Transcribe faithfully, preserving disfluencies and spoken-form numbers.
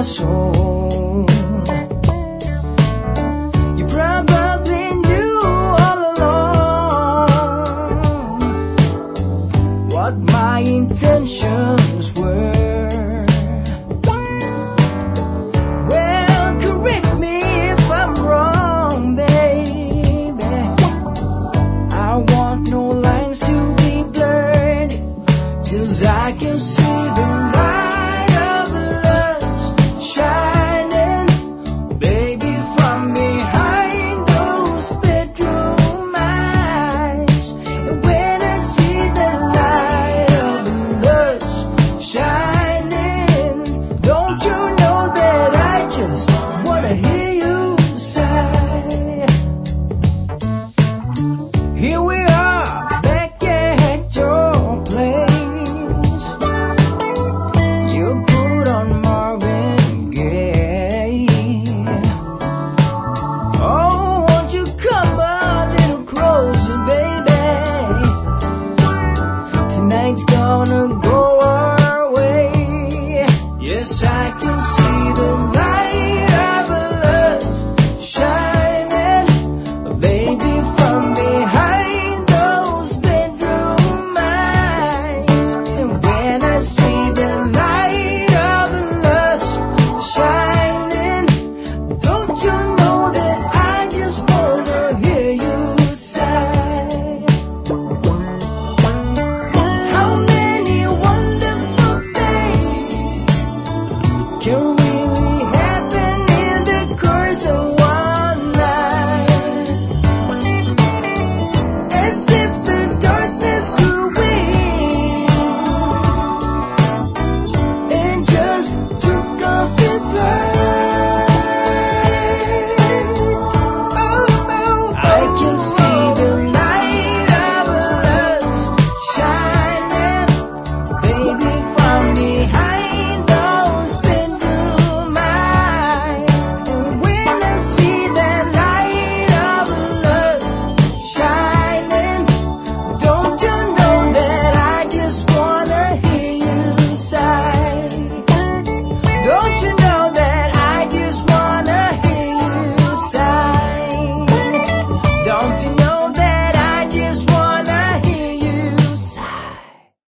your soul. You probably knew all along what my intentions were. Well, correct me if I'm wrong, baby. I want no lines to be blurred, 'cause I can see the light of lust shining, baby, from behind those bedroom eyes. And when I see the light of lust shining, don't you know that I just wanna hear you sigh? Here we are, back at your place. You put on Marvin Gaye. Oh, won't you come a little closer, baby? Tonight's gonna go